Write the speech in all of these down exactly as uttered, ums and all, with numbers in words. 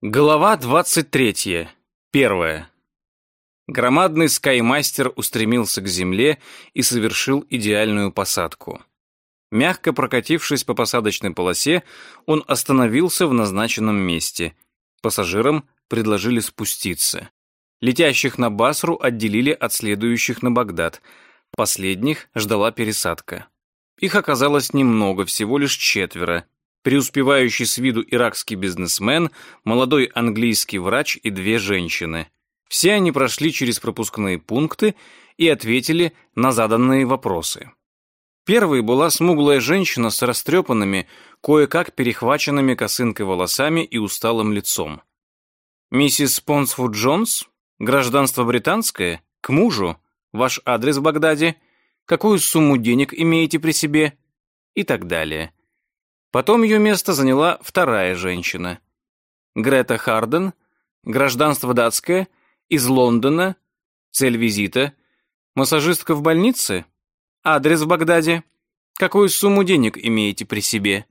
Глава двадцать третья. Первая. Громадный скаймастер устремился к земле и совершил идеальную посадку. Мягко прокатившись по посадочной полосе, он остановился в назначенном месте. Пассажирам предложили спуститься. Летящих на Басру отделили от следующих на Багдад. Последних ждала пересадка. Их оказалось немного, всего лишь четверо. Преуспевающий с виду иракский бизнесмен, молодой английский врач и две женщины. Все они прошли через пропускные пункты и ответили на заданные вопросы. Первой была смуглая женщина с растрепанными, кое-как перехваченными косынкой волосами и усталым лицом. «Миссис Понсвуд Джонс? Гражданство британское? К мужу? Ваш адрес в Багдаде? Какую сумму денег имеете при себе?» И так далее. Потом ее место заняла вторая женщина. Грета Харден, гражданство датское, из Лондона, цель визита, массажистка в больнице, адрес в Багдаде, какую сумму денег имеете при себе.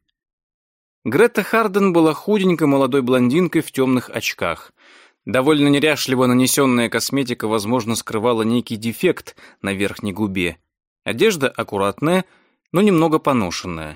Грета Харден была худенькой молодой блондинкой в темных очках. Довольно неряшливо нанесенная косметика, возможно, скрывала некий дефект на верхней губе. Одежда аккуратная, но немного поношенная.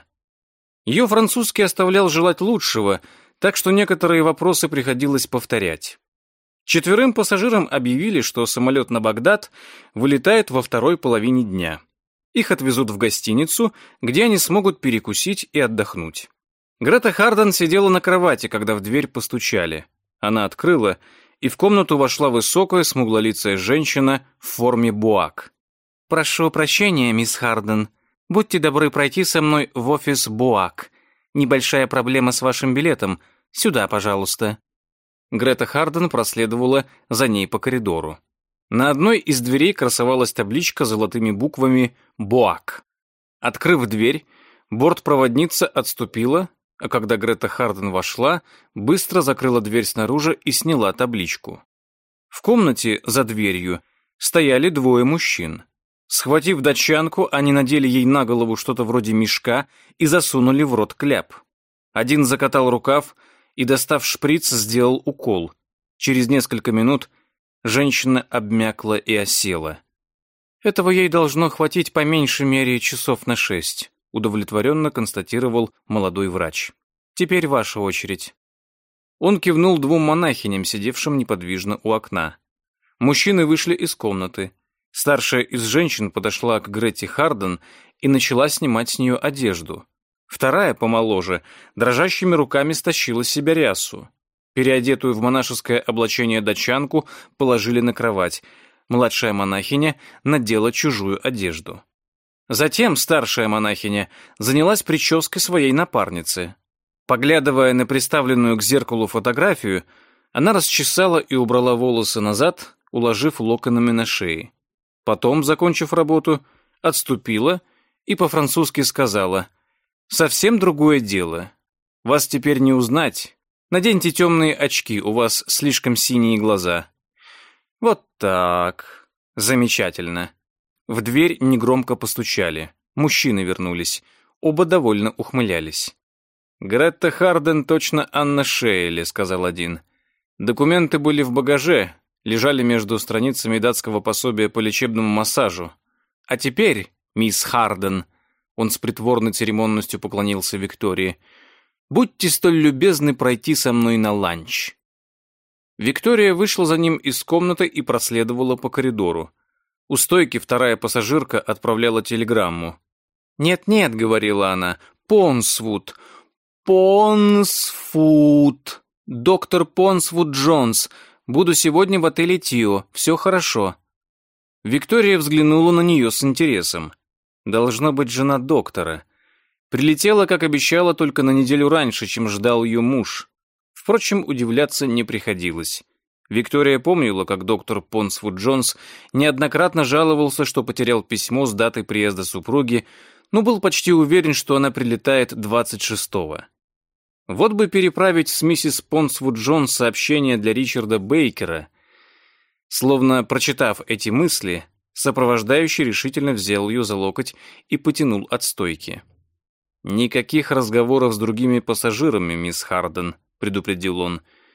Ее французский оставлял желать лучшего, так что некоторые вопросы приходилось повторять. Четверым пассажирам объявили, что самолет на Багдад вылетает во второй половине дня. Их отвезут в гостиницу, где они смогут перекусить и отдохнуть. Грета Харден сидела на кровати, когда в дверь постучали. Она открыла, и в комнату вошла высокая, смуглолицая женщина в форме буак. «Прошу прощения, мисс Харден. Будьте добры пройти со мной в офис буак. Небольшая проблема с вашим билетом. Сюда, пожалуйста». Грета Харден проследовала за ней по коридору. На одной из дверей красовалась табличка с золотыми буквами «буак». Открыв дверь, бортпроводница отступила, а когда Грета Харден вошла, быстро закрыла дверь снаружи и сняла табличку. В комнате за дверью стояли двое мужчин. Схватив датчанку, они надели ей на голову что-то вроде мешка и засунули в рот кляп. Один закатал рукав и, достав шприц, сделал укол. Через несколько минут женщина обмякла и осела. «Этого ей должно хватить по меньшей мере часов на шесть», удовлетворенно констатировал молодой врач. «Теперь ваша очередь». Он кивнул двум монахиням, сидевшим неподвижно у окна. Мужчины вышли из комнаты. Старшая из женщин подошла к Грете Харден и начала снимать с нее одежду. Вторая, помоложе, дрожащими руками стащила с себя рясу. Переодетую в монашеское облачение датчанку положили на кровать. Младшая монахиня надела чужую одежду. Затем старшая монахиня занялась прической своей напарницы. Поглядывая на приставленную к зеркалу фотографию, она расчесала и убрала волосы назад, уложив локонами на шее. Потом, закончив работу, отступила и по-французски сказала: «Совсем другое дело. Вас теперь не узнать. Наденьте темные очки, у вас слишком синие глаза». «Вот так. Замечательно». В дверь негромко постучали. Мужчины вернулись. Оба довольно ухмылялись. «Гретта Харден точно Анна Шейли», — сказал один. «Документы были в багаже, лежали между страницами датского пособия по лечебному массажу. А теперь, мисс Харден», он с притворной церемонностью поклонился Виктории, «будьте столь любезны пройти со мной на ланч». Виктория вышла за ним из комнаты и проследовала по коридору. У стойки вторая пассажирка отправляла телеграмму. «Нет-нет», — говорила она, — «Понсвуд, Понсвуд, доктор Понсвуд Джонс. Буду сегодня в отеле Тио, все хорошо». Виктория взглянула на нее с интересом. Должно быть жена доктора. Прилетела, как обещала, только на неделю раньше, чем ждал ее муж. Впрочем, удивляться не приходилось. Виктория помнила, как доктор Понсвуд Джонс неоднократно жаловался, что потерял письмо с датой приезда супруги, но был почти уверен, что она прилетает двадцать шестого. Вот бы переправить с миссис Понсвуд Джонс сообщение для Ричарда Бейкера. Словно прочитав эти мысли, сопровождающий решительно взял ее за локоть и потянул от стойки. «Никаких разговоров с другими пассажирами, мисс Харден», — предупредил он.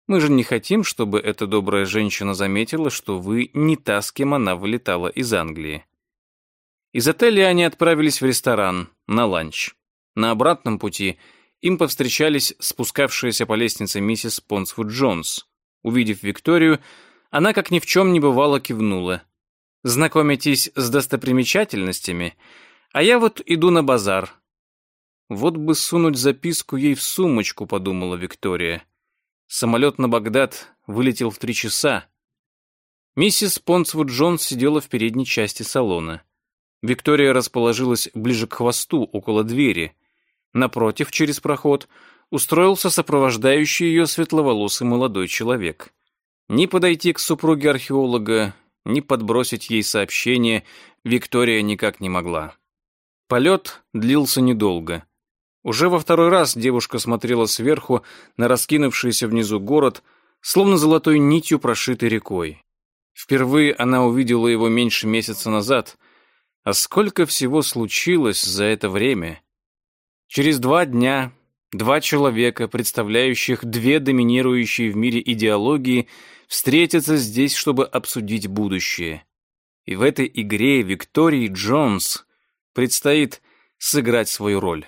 Мы же не хотим, чтобы эта добрая женщина заметила, что вы не та, с кем она вылетала из Англии». Из отеля они отправились в ресторан на ланч. На обратном пути им повстречались спускавшаяся по лестнице миссис Понсвуд Джонс. Увидев Викторию, она, как ни в чем не бывало, кивнула. «Знакомитесь с достопримечательностями, а я вот иду на базар». «Вот бы сунуть записку ей в сумочку», — подумала Виктория. Самолет на Багдад вылетел в три часа. Миссис Понсвуд Джонс сидела в передней части салона. Виктория расположилась ближе к хвосту, около двери. Напротив, через проход, устроился сопровождающий ее светловолосый молодой человек. Ни подойти к супруге археолога, ни подбросить ей сообщение Виктория никак не могла. Полет длился недолго. Уже во второй раз девушка смотрела сверху на раскинувшийся внизу город, словно золотой нитью прошитый рекой. Впервые она увидела его меньше месяца назад, а сколько всего случилось за это время. Через два дня два человека, представляющих две доминирующие в мире идеологии, встретятся здесь, чтобы обсудить будущее. И в этой игре Виктории Джонс предстоит сыграть свою роль.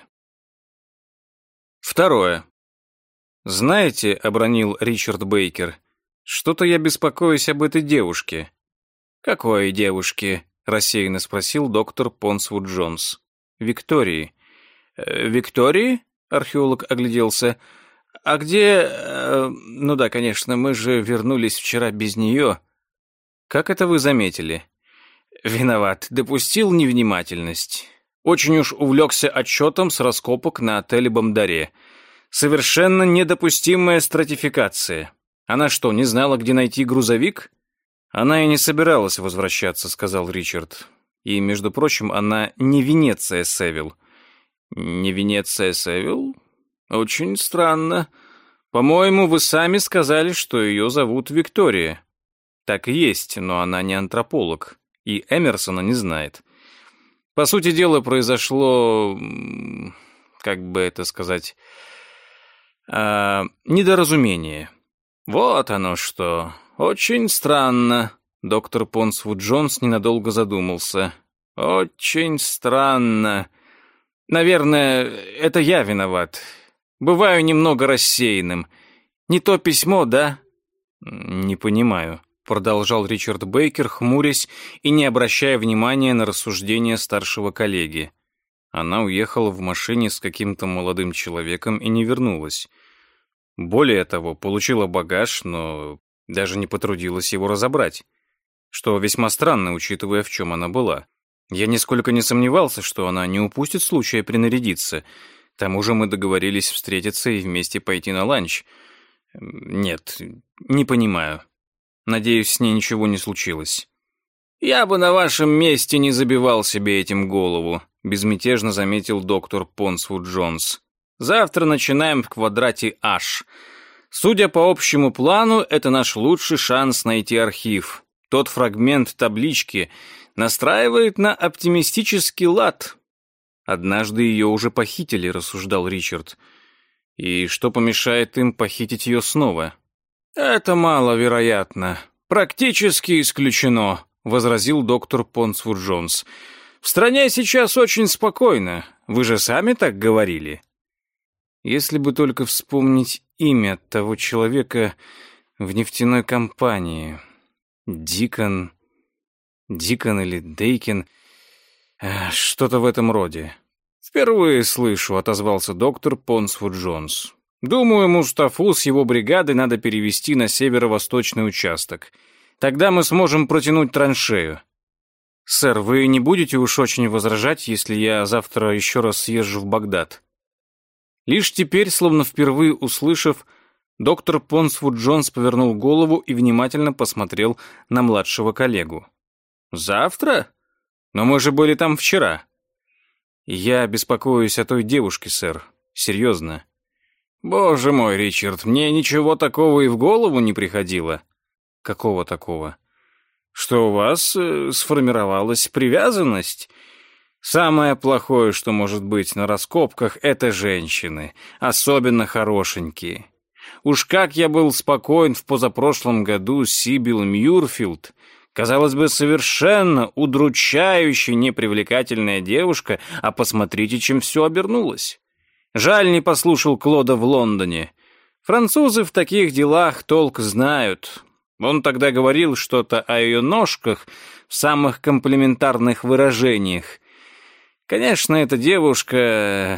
Второе. «Знаете, — обронил Ричард Бейкер, — что-то я беспокоюсь об этой девушке». «Какой девушке?» — рассеянно спросил доктор Понсвуд Джонс. «Виктории». «Э, «Виктории?» — археолог огляделся. «А где... Э, ну да, конечно, мы же вернулись вчера без нее». «Как это вы заметили?» «Виноват, допустил невнимательность. Очень уж увлекся отчетом с раскопок на отеле Бомдаре. Совершенно недопустимая стратификация. Она что, не знала, где найти грузовик?» «Она и не собиралась возвращаться», — сказал Ричард. «И, между прочим, она не Венеция Севил». «Не Венеция Севил? Очень странно. По-моему, вы сами сказали, что ее зовут Виктория». «Так и есть, но она не антрополог, и Эмерсона не знает. По сути дела, произошло, как бы это сказать, а, недоразумение». «Вот оно что. Очень странно». Доктор Понсвуд Джонс ненадолго задумался. «Очень странно. Наверное, это я виноват. Бываю немного рассеянным. Не то письмо, да?» «Не понимаю», — продолжал Ричард Бейкер, хмурясь и не обращая внимания на рассуждения старшего коллеги. Она уехала в машине с каким-то молодым человеком и не вернулась. Более того, получила багаж, но даже не потрудилась его разобрать. Что весьма странно, учитывая, в чем она была. Я нисколько не сомневался, что она не упустит случая принарядиться. К тому же мы договорились встретиться и вместе пойти на ланч. Нет, не понимаю. Надеюсь, с ней ничего не случилось. «Я бы на вашем месте не забивал себе этим голову», безмятежно заметил доктор Понсвуд Джонс. «Завтра начинаем в квадрате H. Судя по общему плану, это наш лучший шанс найти архив. Тот фрагмент таблички настраивает на оптимистический лад». «Однажды ее уже похитили», — рассуждал Ричард. «И что помешает им похитить ее снова?» «Это маловероятно. Практически исключено», — возразил доктор Понсвуд Джонс. «В стране сейчас очень спокойно. Вы же сами так говорили». Если бы только вспомнить имя того человека в нефтяной компании. Дикон... Дикон или Дейкин... Что-то в этом роде. «Впервые слышу», — отозвался доктор Понсвуд Джонс. «Думаю, Мустафу с его бригадой надо перевести на северо-восточный участок. Тогда мы сможем протянуть траншею». «Сэр, вы не будете уж очень возражать, если я завтра еще раз съезжу в Багдад?» Лишь теперь, словно впервые услышав, доктор Понсвуд Джонс повернул голову и внимательно посмотрел на младшего коллегу. «Завтра? Но мы же были там вчера». «Я беспокоюсь о той девушке, сэр. Серьезно». «Боже мой, Ричард, мне ничего такого и в голову не приходило». «Какого такого?» «Что у вас э, сформировалась привязанность. Самое плохое, что может быть на раскопках, это женщины, особенно хорошенькие. Уж как я был спокоен в позапрошлом году с Сибил Мьюрфилд. Казалось бы, совершенно удручающе непривлекательная девушка, а посмотрите, чем все обернулось. Жаль, не послушал Клода в Лондоне. Французы в таких делах толк знают. Он тогда говорил что-то о ее ножках в самых комплиментарных выражениях. Конечно, эта девушка,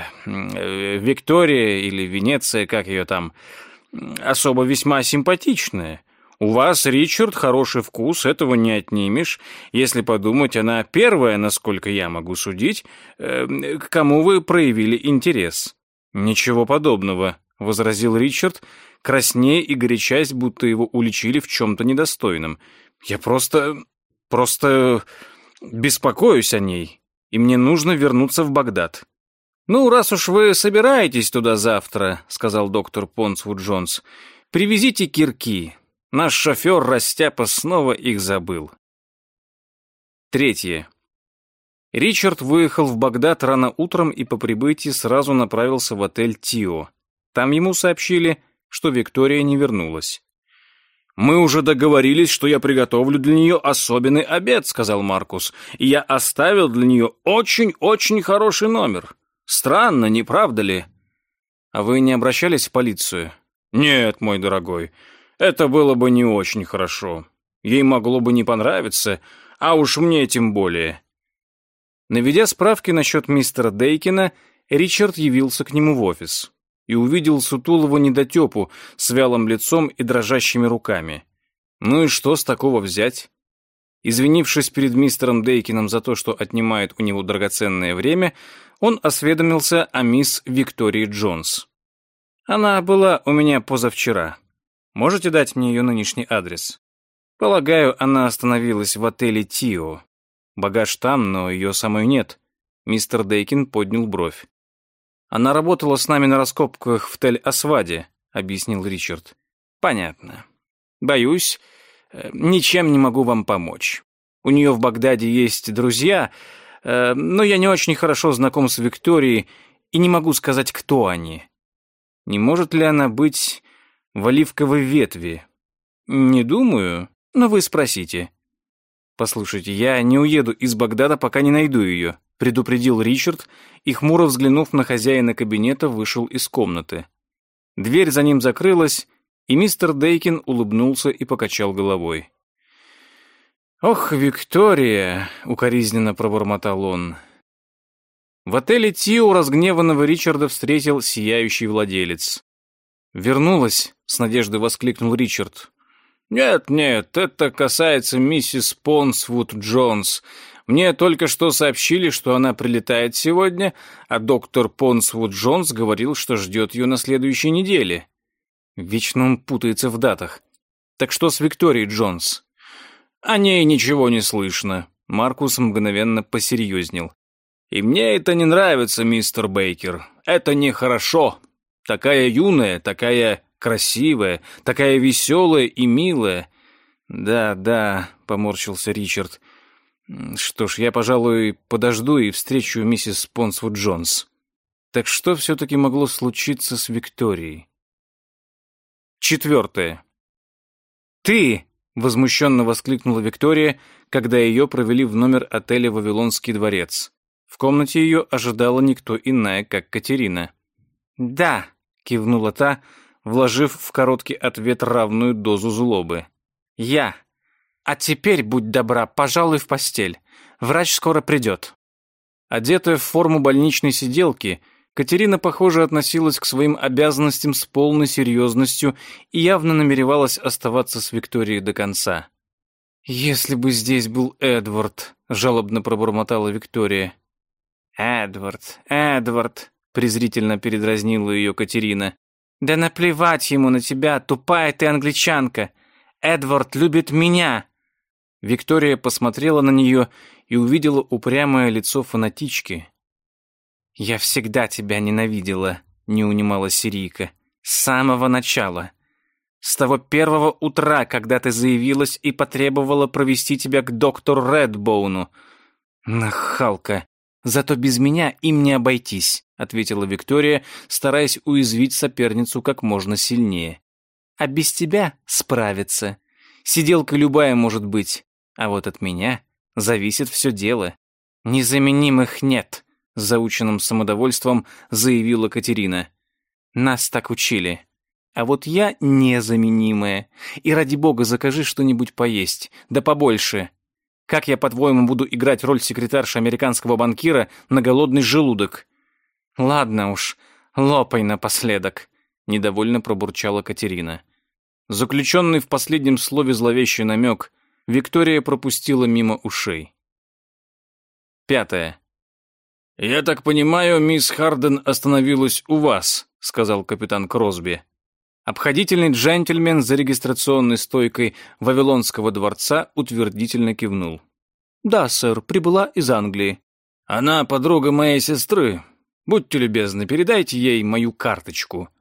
Виктория или Венеция, как ее там, особо весьма симпатичная. У вас, Ричард, хороший вкус, этого не отнимешь. Если подумать, она первая, насколько я могу судить, к кому вы проявили интерес. Ничего подобного, возразил Ричард, краснея и горячась, будто его уличили в чем-то недостойном. Я просто... просто беспокоюсь о ней, и мне нужно вернуться в Багдад. «Ну, раз уж вы собираетесь туда завтра», — сказал доктор Понсвуд-Джонс, — «привезите кирки. Наш шофер Растяпа снова их забыл». Третье. Ричард выехал в Багдад рано утром и по прибытии сразу направился в отель «Тио». Там ему сообщили, что Виктория не вернулась. «Мы уже договорились, что я приготовлю для нее особенный обед», — сказал Маркус, «и я оставил для нее очень-очень хороший номер. Странно, не правда ли?» «А вы не обращались в полицию?» «Нет, мой дорогой, это было бы не очень хорошо. Ей могло бы не понравиться, а уж мне тем более». Наведя справки насчет мистера Дейкина, Ричард явился к нему в офис и увидел сутулого недотепу с вялым лицом и дрожащими руками. Ну и что с такого взять? Извинившись перед мистером Дейкином за то, что отнимает у него драгоценное время, он осведомился о мисс Виктории Джонс. «Она была у меня позавчера. Можете дать мне ее нынешний адрес?» «Полагаю, она остановилась в отеле «Тио». Багаж там, но ее самой нет». Мистер Дейкин поднял бровь. «Она работала с нами на раскопках в Тель-Асваде», — объяснил Ричард. «Понятно. Боюсь, ничем не могу вам помочь. У нее в Багдаде есть друзья, но я не очень хорошо знаком с Викторией и не могу сказать, кто они. Не может ли она быть в оливковой ветви? Не думаю, но вы спросите». «Послушайте, я не уеду из Багдада, пока не найду ее», — предупредил Ричард и, хмуро взглянув на хозяина кабинета, вышел из комнаты. Дверь за ним закрылась, и мистер Дейкин улыбнулся и покачал головой. «Ох, Виктория!» — укоризненно пробормотал он. В отеле «Тио» разгневанного Ричарда встретил сияющий владелец. «Вернулась?» — с надеждой воскликнул Ричард. «Нет, нет, это касается миссис Понсвуд-Джонс. Мне только что сообщили, что она прилетает сегодня, а доктор Понсвуд-Джонс говорил, что ждет ее на следующей неделе». Вечно он путается в датах. «Так что с Викторией Джонс?» «О ней ничего не слышно». Маркус мгновенно посерьезнел. «И мне это не нравится, мистер Бейкер. Это нехорошо. Такая юная, такая красивая, такая веселая и милая». «Да, да», — поморщился Ричард. «Что ж, я, пожалуй, подожду и встречу миссис Понсвуд-Джонс. Так что все-таки могло случиться с Викторией?» Четвертое. «Ты!» — возмущенно воскликнула Виктория, когда ее провели в номер отеля «Вавилонский дворец». В комнате ее ожидала никто иная, как Катерина. «Да!» — кивнула та, вложив в короткий ответ равную дозу злобы. «Я. А теперь, будь добра, пожалуй, в постель. Врач скоро придет». Одетая в форму больничной сиделки, Катерина, похоже, относилась к своим обязанностям с полной серьезностью и явно намеревалась оставаться с Викторией до конца. «Если бы здесь был Эдвард», — жалобно пробормотала Виктория. «Эдвард, Эдвард», — презрительно передразнила ее Катерина. «Да наплевать ему на тебя, тупая ты англичанка. Эдвард любит меня». Виктория посмотрела на нее и увидела упрямое лицо фанатички. «Я всегда тебя ненавидела», — не унималась сирийка. «С самого начала. С того первого утра, когда ты заявилась и потребовала провести тебя к доктору Редбоуну. Нахалка. Зато без меня им не обойтись», — ответила Виктория, стараясь уязвить соперницу как можно сильнее. «А без тебя справиться. Сиделка любая может быть, а вот от меня зависит все дело. Незаменимых нет», — с заученным самодовольством заявила Катерина. «Нас так учили. А вот я незаменимая. И ради бога закажи что-нибудь поесть, да побольше. Как я, по-твоему, буду играть роль секретарши американского банкира на голодный желудок?» «Ладно уж, лопай напоследок», — недовольно пробурчала Катерина. Заключенный в последнем слове зловещий намек Виктория пропустила мимо ушей. Пятое. «Я так понимаю, мисс Харден остановилась у вас», — сказал капитан Кросби. Обходительный джентльмен за регистрационной стойкой Вавилонского дворца утвердительно кивнул. «Да, сэр, прибыла из Англии». «Она подруга моей сестры. Будьте любезны, передайте ей мою карточку».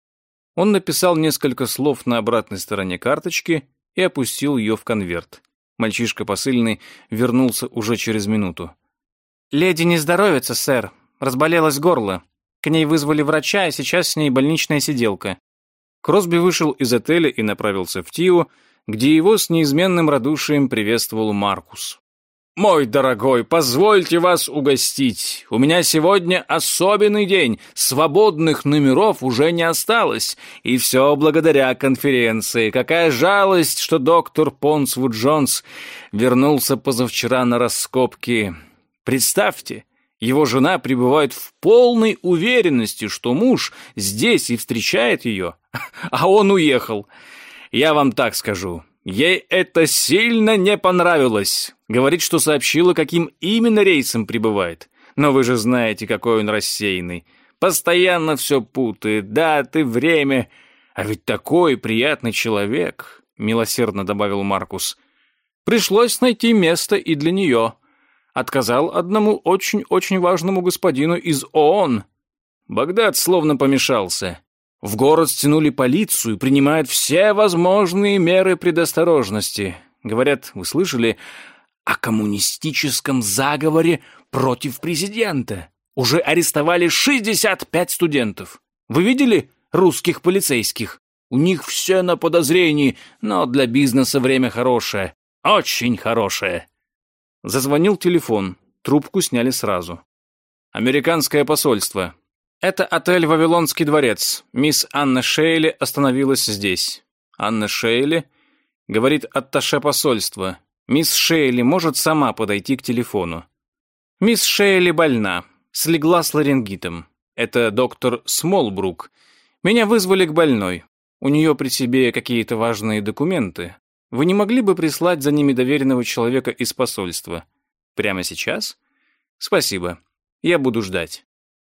Он написал несколько слов на обратной стороне карточки и опустил ее в конверт. Мальчишка посыльный вернулся уже через минуту. «Леди не здоровится, сэр. Разболелось горло. К ней вызвали врача, и сейчас с ней больничная сиделка». Кросби вышел из отеля и направился в Тио, где его с неизменным радушием приветствовал Маркус. «Мой дорогой, позвольте вас угостить. У меня сегодня особенный день. Свободных номеров уже не осталось. И все благодаря конференции. Какая жалость, что доктор Понсвуд-Джонс вернулся позавчера на раскопки. Представьте, его жена пребывает в полной уверенности, что муж здесь и встречает ее, а он уехал. Я вам так скажу, ей это сильно не понравилось. Говорит, что сообщила, каким именно рейсом прибывает. Но вы же знаете, какой он рассеянный. Постоянно все путает, даты, время. А ведь такой приятный человек, милосердно добавил Маркус. Пришлось найти место и для нее. Отказал одному очень-очень важному господину из ООН. Багдад словно помешался. В город стянули полицию, принимают все возможные меры предосторожности. Говорят, вы слышали о коммунистическом заговоре против президента? Уже арестовали шестьдесят пять студентов. Вы видели русских полицейских? У них все на подозрении, но для бизнеса время хорошее. Очень хорошее. Зазвонил телефон. Трубку сняли сразу. Американское посольство. Это отель «Вавилонский дворец». Мисс Анна Шейли остановилась здесь. Анна Шейли, говорит атташе посольства. Мисс Шейли может сама подойти к телефону. Мисс Шейли больна. Слегла с ларингитом. Это доктор Смолбрук. Меня вызвали к больной. У нее при себе какие-то важные документы. Вы не могли бы прислать за ними доверенного человека из посольства? Прямо сейчас? Спасибо. Я буду ждать.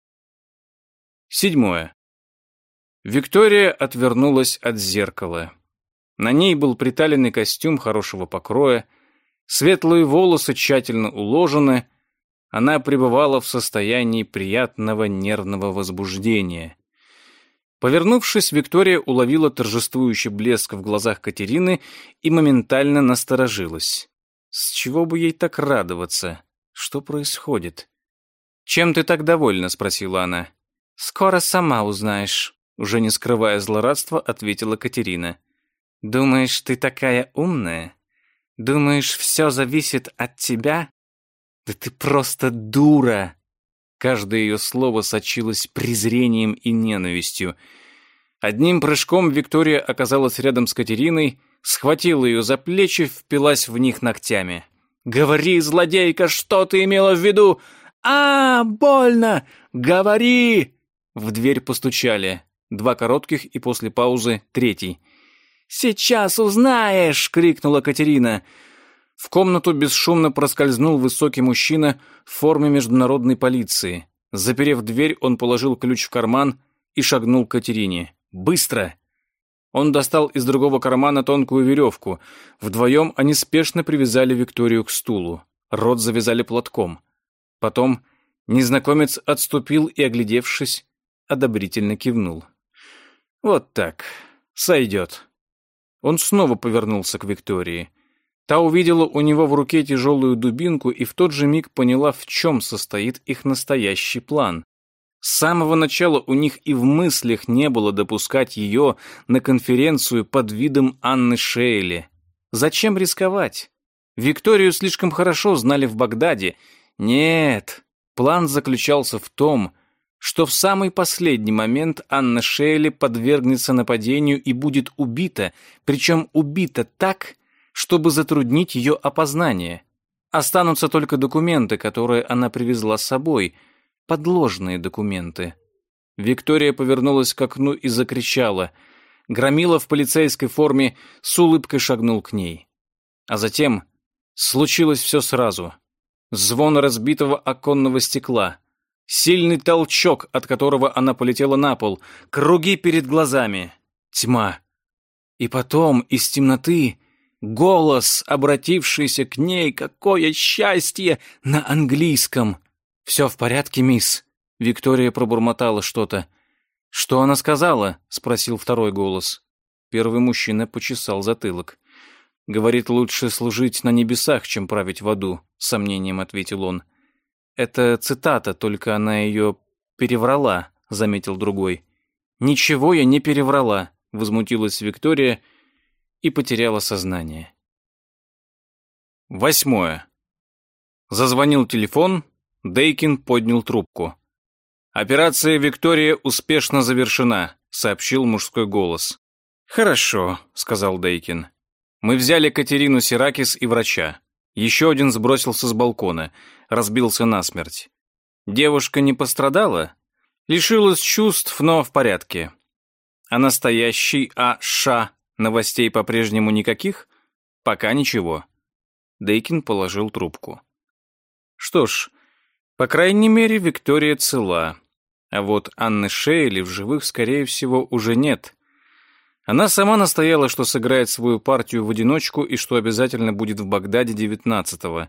Седьмое. Виктория отвернулась от зеркала. На ней был приталенный костюм хорошего покроя, светлые волосы тщательно уложены, она пребывала в состоянии приятного нервного возбуждения. Повернувшись, Виктория уловила торжествующий блеск в глазах Катерины и моментально насторожилась. С чего бы ей так радоваться? Что происходит? «Чем ты так довольна?» — спросила она. «Скоро сама узнаешь», — уже не скрывая злорадства, ответила Катерина. «Думаешь, ты такая умная? Думаешь, все зависит от тебя? Да ты просто дура!» Каждое ее слово сочилось презрением и ненавистью. Одним прыжком Виктория оказалась рядом с Катериной, схватила ее за плечи, впилась в них ногтями. «Говори, злодейка, что ты имела в виду? А, больно! Говори!» В дверь постучали. Два коротких и после паузы третий. «Сейчас узнаешь!» — крикнула Катерина. В комнату бесшумно проскользнул высокий мужчина в форме международной полиции. Заперев дверь, он положил ключ в карман и шагнул к Катерине. «Быстро!» Он достал из другого кармана тонкую веревку. Вдвоем они спешно привязали Викторию к стулу. Рот завязали платком. Потом незнакомец отступил и, оглядевшись, одобрительно кивнул. «Вот так. Сойдет». Он снова повернулся к Виктории. Та увидела у него в руке тяжелую дубинку и в тот же миг поняла, в чем состоит их настоящий план. С самого начала у них и в мыслях не было допускать ее на конференцию под видом Анны Шейли. Зачем рисковать? Викторию слишком хорошо знали в Багдаде. Нет, план заключался в том, что в самый последний момент Анна Шейли подвергнется нападению и будет убита, причем убита так, чтобы затруднить ее опознание. Останутся только документы, которые она привезла с собой, подложные документы. Виктория повернулась к окну и закричала. Громила в полицейской форме с улыбкой шагнул к ней. А затем случилось все сразу. Звон разбитого оконного стекла, сильный толчок, от которого она полетела на пол, круги перед глазами, тьма. И потом из темноты голос, обратившийся к ней, какое счастье, на английском. «Все в порядке, мисс?» Виктория пробормотала что-то. «Что она сказала?» — спросил второй голос. Первый мужчина почесал затылок. «Говорит, лучше служить на небесах, чем править в аду», — с сомнением ответил он. «Это цитата, только она ее переврала», — заметил другой. «Ничего я не переврала», — возмутилась Виктория и потеряла сознание. Восьмое. Зазвонил телефон, Дейкин поднял трубку. «Операция «Виктория» успешно завершена», — сообщил мужской голос. «Хорошо», — сказал Дейкин. «Мы взяли Катерину Сиракис и врача. Еще один сбросился с балкона, разбился насмерть. Девушка не пострадала? Лишилась чувств, но в порядке. А настоящий А.Ш. новостей по-прежнему никаких? Пока ничего». Дейкин положил трубку. «Что ж, по крайней мере, Виктория цела. А вот Анны Шейли в живых, скорее всего, уже нет. Она сама настояла, что сыграет свою партию в одиночку и что обязательно будет в Багдаде девятнадцатого.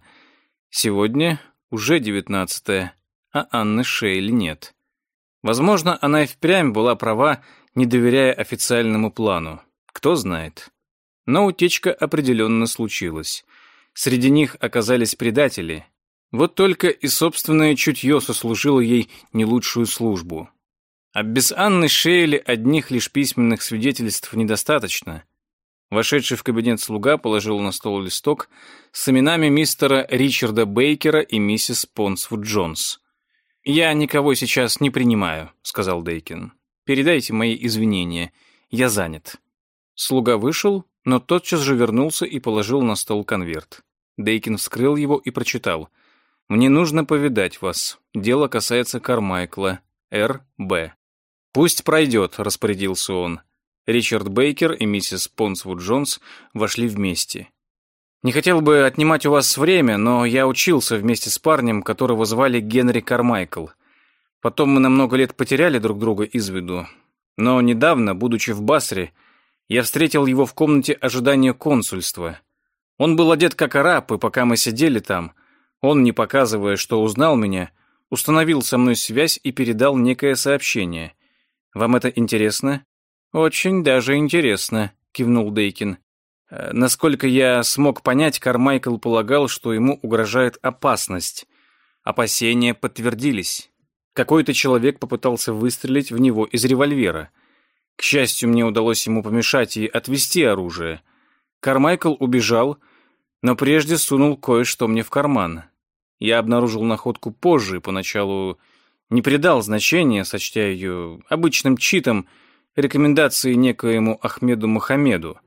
Сегодня уже девятнадцатое, а Анны Шейли нет. Возможно, она и впрямь была права, не доверяя официальному плану. Кто знает. Но утечка определенно случилась. Среди них оказались предатели. Вот только и собственное чутье сослужило ей не лучшую службу. А без Анны Шейли одних лишь письменных свидетельств недостаточно. Вошедший в кабинет слуга положил на стол листок с именами мистера Ричарда Бейкера и миссис Понсвуд Джонс. «Я никого сейчас не принимаю», — сказал Дейкин. «Передайте мои извинения. Я занят». Слуга вышел, но тотчас же вернулся и положил на стол конверт. Дейкин вскрыл его и прочитал. «Мне нужно повидать вас. Дело касается Кармайкла. Р Б «Пусть пройдет», — распорядился он. Ричард Бейкер и миссис Понсвуд Джонс вошли вместе. «Не хотел бы отнимать у вас время, но я учился вместе с парнем, которого звали Генри Кармайкл. Потом мы на много лет потеряли друг друга из виду. Но недавно, будучи в Басре, я встретил его в комнате ожидания консульства. Он был одет как араб, и пока мы сидели там, он, не показывая, что узнал меня, установил со мной связь и передал некое сообщение. Вам это интересно?» «Очень даже интересно», — кивнул Дейкин. «Насколько я смог понять, Кармайкл полагал, что ему угрожает опасность. Опасения подтвердились. Какой-то человек попытался выстрелить в него из револьвера. К счастью, мне удалось ему помешать и отвести оружие. Кармайкл убежал, но прежде сунул кое-что мне в карман. Я обнаружил находку позже и поначалу не придал значения, сочтя ее обычным читом, рекомендации некоему Ахмеду Мохаммеду.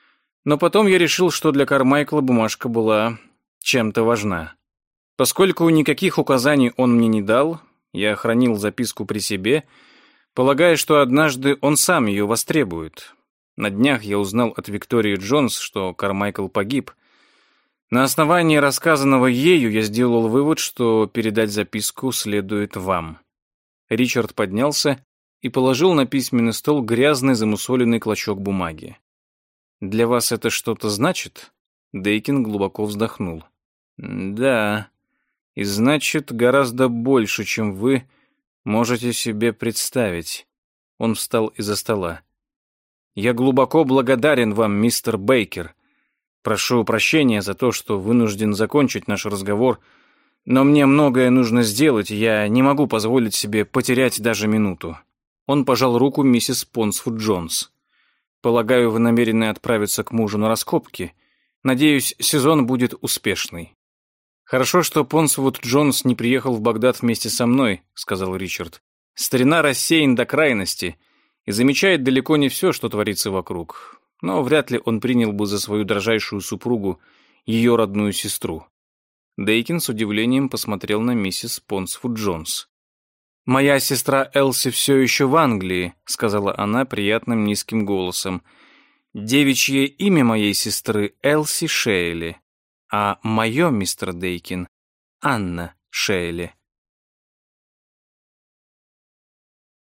Но потом я решил, что для Кармайкла бумажка была чем-то важна. Поскольку никаких указаний он мне не дал, я хранил записку при себе, полагая, что однажды он сам ее востребует. На днях я узнал от Виктории Джонс, что Кармайкл погиб. На основании рассказанного ею я сделал вывод, что передать записку следует вам». Ричард поднялся и положил на письменный стол грязный замусоленный клочок бумаги. «Для вас это что-то значит?» Дейкин глубоко вздохнул. «Да, и значит гораздо больше, чем вы можете себе представить». Он встал из-за стола. «Я глубоко благодарен вам, мистер Бейкер. Прошу прощения за то, что вынужден закончить наш разговор, но мне многое нужно сделать, и я не могу позволить себе потерять даже минуту». Он пожал руку миссис Понсфуд Джонс. «Полагаю, вы намерены отправиться к мужу на раскопки. Надеюсь, сезон будет успешный». «Хорошо, что Понсвуд Джонс не приехал в Багдад вместе со мной», — сказал Ричард. «Старина рассеян до крайности и замечает далеко не все, что творится вокруг. Но вряд ли он принял бы за свою дрожайшую супругу ее родную сестру». Дейкин с удивлением посмотрел на миссис Понсфуд Джонс. «Моя сестра Элси все еще в Англии», — сказала она приятным низким голосом. «Девичье имя моей сестры Элси Шейли, а мое, мистер Дейкин, Анна Шейли».